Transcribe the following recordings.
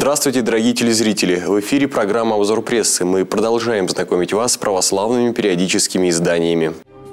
Здравствуйте, дорогие телезрители! В эфире программа «Обзор прессы». Мы продолжаем знакомить вас с православными периодическими изданиями.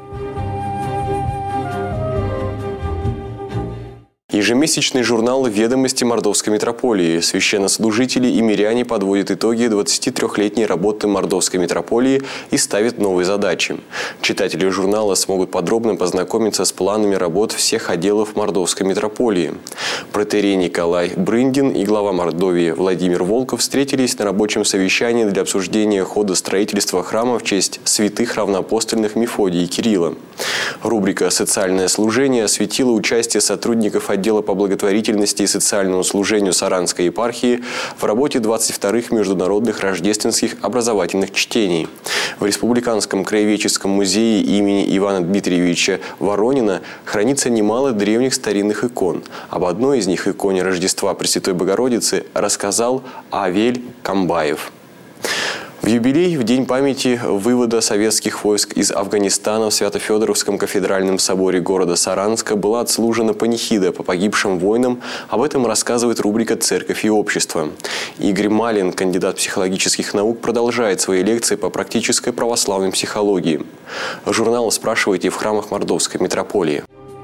Ежемесячный журнал «Ведомости Мордовской митрополии». Священнослужители и миряне подводят итоги 23-летней работы Мордовской митрополии и ставят новые задачи. Читатели журнала смогут подробно познакомиться с планами работ всех отделов Мордовской митрополии. Протоиерей Николай Брындин и глава Мордовии Владимир Волков встретились на рабочем совещании для обсуждения хода строительства храма в честь святых равноапостольных Мефодия и Кирилла. Рубрика «Социальное служение» осветила участие сотрудников отдела по благотворительности и социальному служению Саранской епархии в работе 22-х международных рождественских образовательных чтений. В Республиканском краеведческом музее имени Ивана Дмитриевича Воронина хранится немало древних старинных икон. Об одной из них, иконе Рождества Пресвятой Богородицы, рассказал Авель Камбаев. В юбилей, в день памяти вывода советских войск из Афганистана в Свято-Федоровском кафедральном соборе города Саранска была отслужена панихида по погибшим воинам. Об этом рассказывает рубрика «Церковь и общество». Игорь Малин, кандидат психологических наук, продолжает свои лекции по практической православной психологии. Журнал «Спрашивайте» в храмах Мордовской митрополии.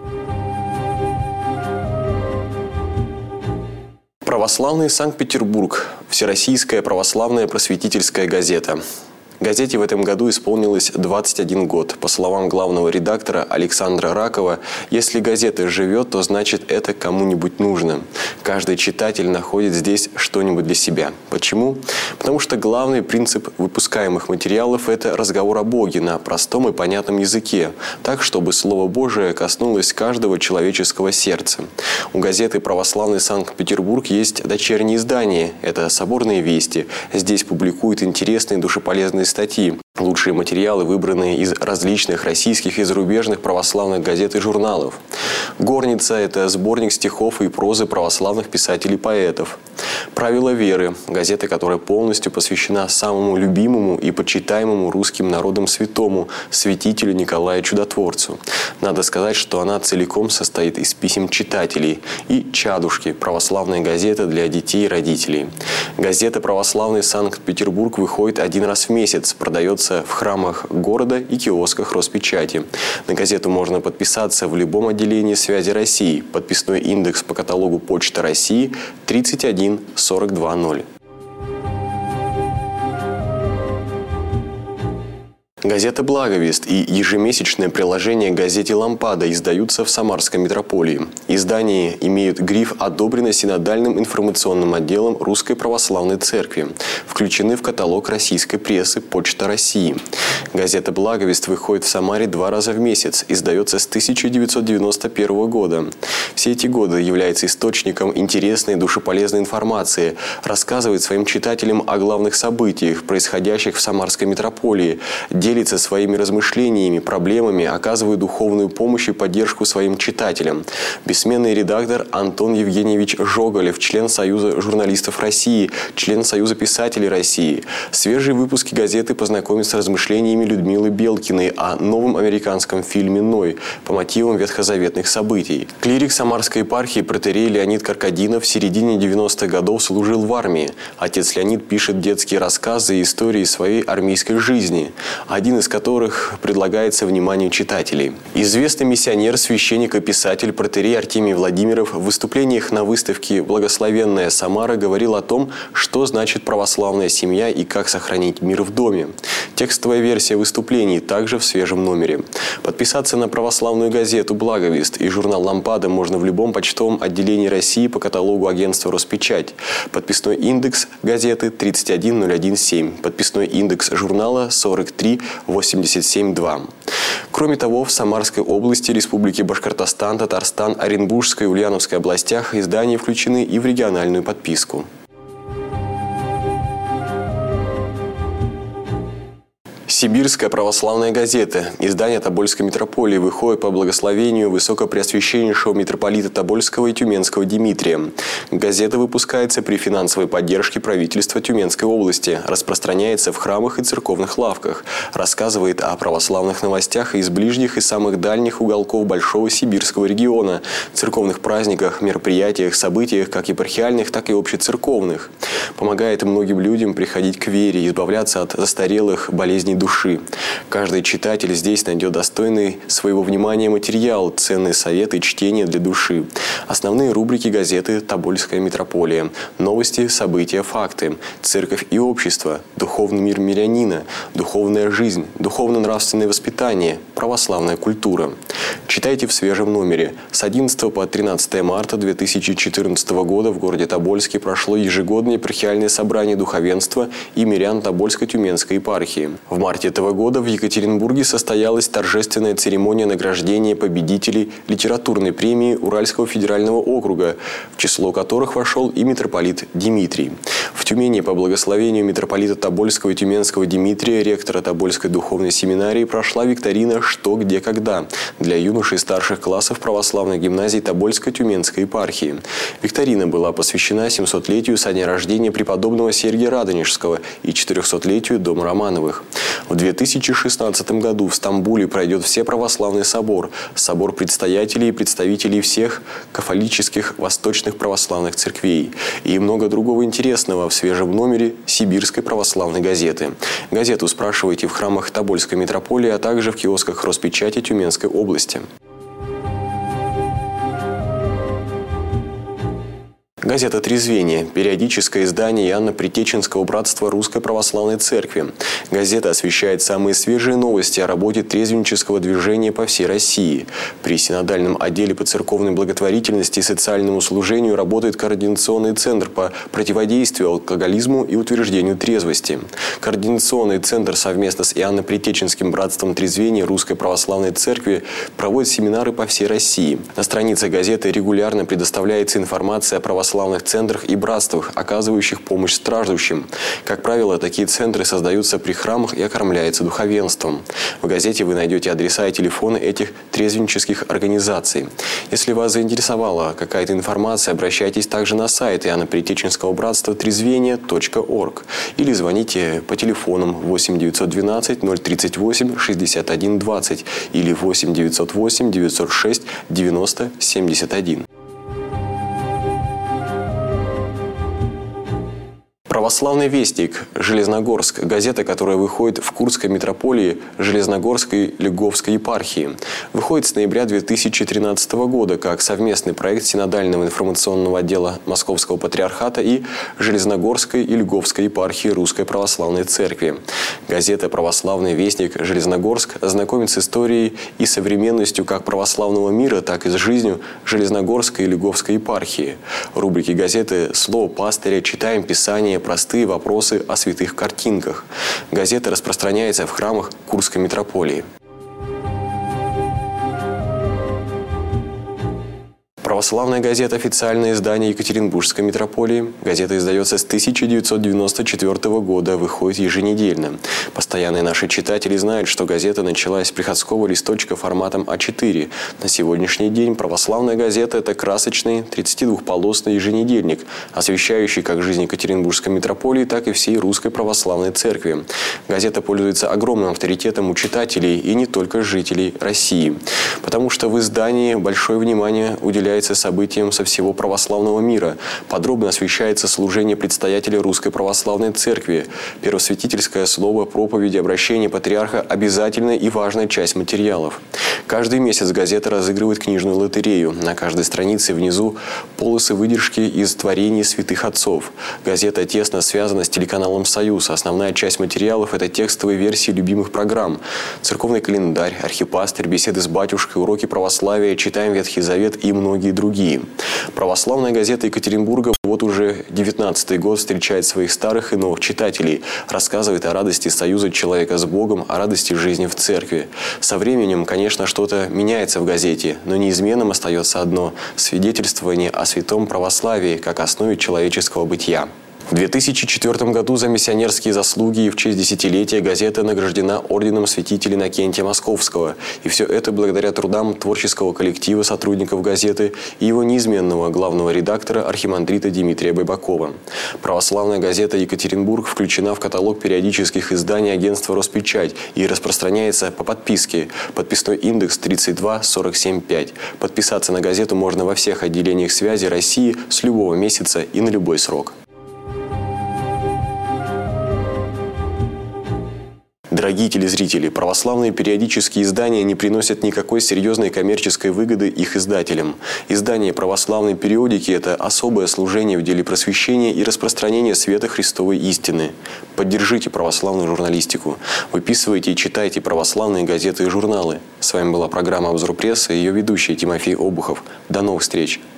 Православный Санкт-Петербург. Всероссийская православная просветительская газета. Газете в этом году исполнилось 21 год. По словам главного редактора Александра Ракова, если газета живет, то значит это кому-нибудь нужно. Каждый читатель находит здесь что-нибудь для себя. Почему? Потому что главный принцип выпускаемых материалов – это разговор о Боге на простом и понятном языке, так, чтобы Слово Божие коснулось каждого человеческого сердца. У газеты «Православный Санкт-Петербург» есть дочерние издания. Это «Соборные вести». Здесь публикуют интересные душеполезные статьи. Лучшие материалы, выбранные из различных российских и зарубежных православных газет и журналов. «Горница» – это сборник стихов и прозы православных писателей-поэтов. «Правила веры» – газета, которая полностью посвящена самому любимому и почитаемому русским народом святому, святителю Николаю Чудотворцу. Надо сказать, что она целиком состоит из писем читателей. И «Чадушки» – православная газета для детей и родителей. Газета «Православный Санкт-Петербург» выходит один раз в месяц, продается в храмах города и киосках Роспечати. На газету можно подписаться в любом отделении «Связи России». Подписной индекс по каталогу Почта России 31420. Газета «Благовест» и ежемесячное приложение к газете «Лампада» издаются в Самарской митрополии. Издания имеют гриф «Одобрено синодальным информационным отделом Русской Православной Церкви». Включены в каталог российской прессы «Почта России». Газета «Благовест» выходит в Самаре 2 раза в месяц. Издается с 1991 года. Все эти годы является источником интересной и душеполезной информации. Рассказывает своим читателям о главных событиях, происходящих в Самарской митрополии, делится своими размышлениями, проблемами, оказывает духовную помощь и поддержку своим читателям. Бессменный редактор Антон Евгеньевич Жоголев, член Союза журналистов России, член Союза писателей России. Свежие выпуски газеты познакомят с размышлениями Людмилы Белкиной о новом американском фильме «Ной» по мотивам ветхозаветных событий. Клирик Самарской епархии протоиерей Леонид Каркадинов в середине 90-х годов служил в армии. Отец Леонид пишет детские рассказы и истории своей армейской жизни, один из которых предлагается вниманию читателей. Известный миссионер, священник и писатель протоиерей Артемий Владимиров в выступлениях на выставке «Благословенная Самара» говорил о том, что значит православная семья и как сохранить мир в доме. Текстовая версия выступлений также в свежем номере. Подписаться на православную газету «Благовест» и журнал «Лампада» можно в любом почтовом отделении России по каталогу агентства «Роспечать». Подписной индекс газеты 31017. Подписной индекс журнала 43872. Кроме того, в Самарской области, Республике Башкортостан, Татарстан, Оренбургской и Ульяновской областях издания включены и в региональную подписку. Сибирская православная газета. Издание Тобольской митрополии выходит по благословению высокопреосвященнейшего митрополита Тобольского и Тюменского Дмитрия. Газета выпускается при финансовой поддержке правительства Тюменской области, распространяется в храмах и церковных лавках, рассказывает о православных новостях из ближних и самых дальних уголков Большого Сибирского региона, церковных праздниках, мероприятиях, событиях как епархиальных, так и общецерковных. Помогает многим людям приходить к вере, избавляться от застарелых болезней души. Каждый читатель здесь найдет достойный своего внимания материал, ценные советы и чтения для души. Основные рубрики газеты «Тобольская митрополия», новости, события, факты, церковь и общество, духовный мир мирянина, духовная жизнь, духовно-нравственное воспитание, православная культура. Читайте в свежем номере. С 11 по 13 марта 2014 года в городе Тобольске прошло ежегодное епархиальное собрание духовенства и мирян Тобольско-Тюменской епархии. В марте этого года в Екатеринбурге состоялась торжественная церемония награждения победителей литературной премии Уральского федерального округа, в число которых вошел и митрополит Дмитрий. В Тюмени по благословению митрополита Тобольского и Тюменского Дмитрия, ректора Тобольской духовной семинарии, прошла викторина «Что, где, когда» для юношей старших классов православной гимназии Тобольско-Тюменской епархии. Викторина была посвящена 700-летию со дня рождения преподобного Сергия Радонежского и 400-летию дома Романовых. В 2016 году в Стамбуле пройдет Всеправославный собор, собор предстоятелей и представителей всех кафолических восточных православных церквей и много другого интересного в свежем номере Сибирской православной газеты. Газету спрашивайте в храмах Тобольской митрополии, а также в киосках Роспечати Тюменской области. Газета «Трезвение» – периодическое издание Иоанно-Предтеченского братства Русской Православной Церкви. Газета освещает самые свежие новости о работе трезвеннического движения по всей России. При синодальном отделе по церковной благотворительности и социальному служению работает координационный центр по противодействию алкоголизму и утверждению трезвости. Координационный центр совместно с Иоанно-Предтеченским братством Трезвения Русской Православной Церкви проводит семинары по всей России. На странице газеты регулярно предоставляется информация о православных центрах и братствах, оказывающих помощь страждущим. Как правило, такие центры создаются при храмах и окормляются духовенством. В газете вы найдете адреса и телефоны этих трезвеннических организаций. Если вас заинтересовала какая-то информация, обращайтесь также на сайт Иоанно-Предтеченского братства трезвение.орг или звоните по телефонам 8 912 038 61 20 или 8 908 906 90 71. Православный вестник «Железногорск» – газета, которая выходит в Курской митрополии Железногорской Льговской епархии. Выходит с ноября 2013 года как совместный проект Синодального информационного отдела Московского патриархата и Железногорской и Льговской епархии Русской Православной Церкви. Газета «Православный вестник Железногорск» знакомит с историей и современностью как православного мира, так и с жизнью Железногорской и Льговской епархии. Рубрики газеты «Слово пастыря», «Читаем Писание», «Простые вопросы о святых картинках». Газета распространяется в храмах Курской митрополии. Православная газета – официальное издание Екатеринбургской митрополии. Газета издается с 1994 года, выходит еженедельно. Постоянные наши читатели знают, что газета началась с приходского листочка форматом А4. На сегодняшний день православная газета – это красочный 32-полосный еженедельник, освещающий как жизнь Екатеринбургской митрополии, так и всей Русской Православной Церкви. Газета пользуется огромным авторитетом у читателей и не только жителей России, потому что в издании большое внимание уделяется событиям со всего православного мира. Подробно освещается служение предстоятеля Русской Православной Церкви. Первосвятительское слово, проповеди, обращение патриарха – обязательная и важная часть материалов. Каждый месяц газета разыгрывает книжную лотерею. На каждой странице внизу полосы выдержки из творений святых отцов. Газета тесно связана с телеканалом «Союз». Основная часть материалов – это текстовые версии любимых программ. Церковный календарь, архипастырь, беседы с батюшкой, уроки православия, читаем Ветхий Завет и многие другие. Православная газета Екатеринбурга вот уже 19-й год встречает своих старых и новых читателей, рассказывает о радости союза человека с Богом, о радости жизни в церкви. Со временем, конечно, что-то меняется в газете, но неизменным остается одно – свидетельствование о святом православии как основе человеческого бытия. В 2004 году за миссионерские заслуги и в честь десятилетия газета награждена орденом святителя Иннокентия Московского. И все это благодаря трудам творческого коллектива сотрудников газеты и его неизменного главного редактора архимандрита Дмитрия Байбакова. Православная газета «Екатеринбург» включена в каталог периодических изданий агентства «Роспечать» и распространяется по подписке. Подписной индекс 32475. Подписаться на газету можно во всех отделениях связи России с любого месяца и на любой срок. Дорогие телезрители, православные периодические издания не приносят никакой серьезной коммерческой выгоды их издателям. Издание православной периодики – это особое служение в деле просвещения и распространения света Христовой истины. Поддержите православную журналистику. Выписывайте и читайте православные газеты и журналы. С вами была программа «Обзор прессы» и ее ведущий Тимофей Обухов. До новых встреч!